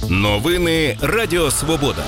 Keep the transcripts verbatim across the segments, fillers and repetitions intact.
Новини Радіо Свобода.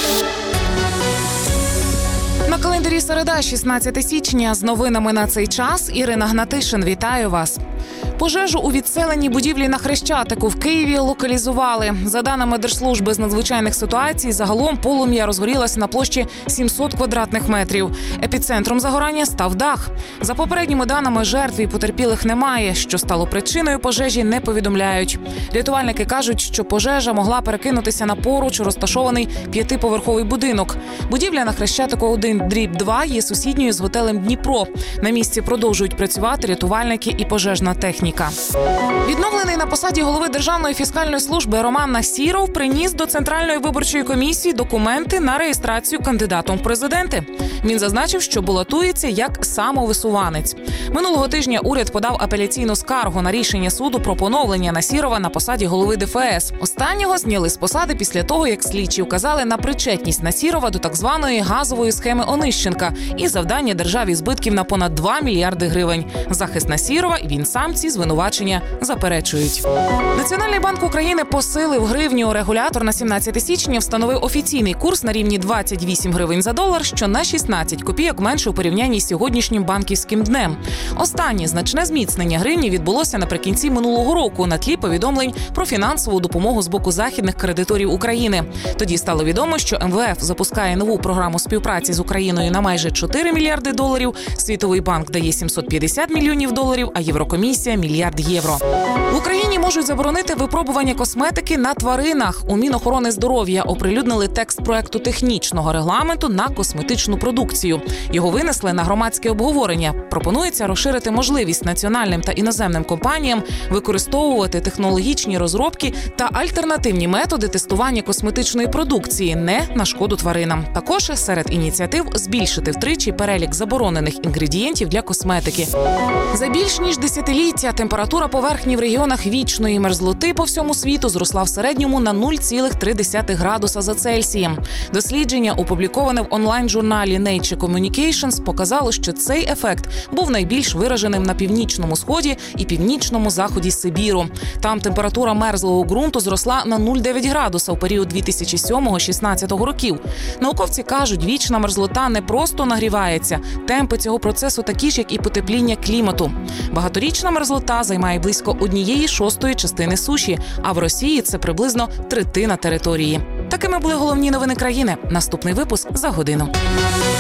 На календарі середа, шістнадцяте січня. З новинами на цей час Ірина Гнатишин. Вітаю вас. Пожежу у відселеній будівлі на Хрещатику в Києві локалізували. За даними Держслужби з надзвичайних ситуацій, загалом полум'я розгорілося на площі сімсот квадратних метрів. Епіцентром загорання став дах. За попередніми даними, жертв і потерпілих немає. Що стало причиною пожежі, не повідомляють. Рятувальники кажуть, що пожежа могла перекинутися на поруч розташований п'ятиповерховий будинок. Будівля на Хрещатику один дріб два є сусідньою з готелем «Дніпро». На місці продовжують працювати рятувальники і пожежна техніка. Відновлений на посаді голови Державної фіскальної служби Роман Насіров приніс до Центральної виборчої комісії документи на реєстрацію кандидатом в президенти. Він зазначив, що балотується як самовисуванець. Минулого тижня уряд подав апеляційну скаргу на рішення суду про поновлення Насірова на посаді голови ДФС. Останнього зняли з посади після того, як слідчі вказали на причетність Насірова до так званої газової схеми Онищенка і завдання державі збитків на понад два мільярди гривень. Захист Насірова і він сам ці звинувачення заперечують. Національний банк України посилив гривню. Регулятор на сімнадцяте січня встановив офіційний курс на рівні двадцять вісім гривень за долар, що на шістнадцять копійок менше у порівнянні з сьогоднішнім банківським днем. Останнє значне зміцнення гривні відбулося наприкінці минулого року на тлі повідомлень про фінансову допомогу з боку західних кредиторів України. Тоді стало відомо, що ем ве еф запускає нову програму співпраці з Україною на майже чотири мільярди доларів, Світовий банк дає сімсот п'ятдесят мільйонів доларів, а Єврокомісія – мільярд євро. В Україні можуть заборонити випробування косметики на тваринах. У Мінохорони здоров'я оприлюднили текст проекту технічного регламенту на косметичну продукцію. Його винесли на громадське обговорення. Пропонується розширити можливість національним та іноземним компаніям використовувати технологічні розробки та альтернативні методи тестування косметичної продукції не на шкоду тваринам. Також серед ініціатив збільшити втричі перелік заборонених інгредієнтів для косметики. За більш ніж десятиліття температура поверхні в регіонах вічної мерзлоти по всьому світу зросла в середньому на нуль цілих три десятих градуса за Цельсієм. Дослідження, опубліковане в онлайн-журналі Nature Communications, показало, що цей ефект був найбільш вираженим на північному сході і північному заході Сибіру. Там температура мерзлого ґрунту зросла на нуль цілих дев'ять десятих градуса у період дві тисячі сьомого - шістнадцятого років. Науковці кажуть, вічна мерзлота не просто нагрівається. Темпи цього процесу такі ж, як і потепління клімату. Багаторічна мерзлота займає близько однієї шостої частини суші, а в Росії це приблизно третина території. Такими були головні новини країни. Наступний випуск за годину.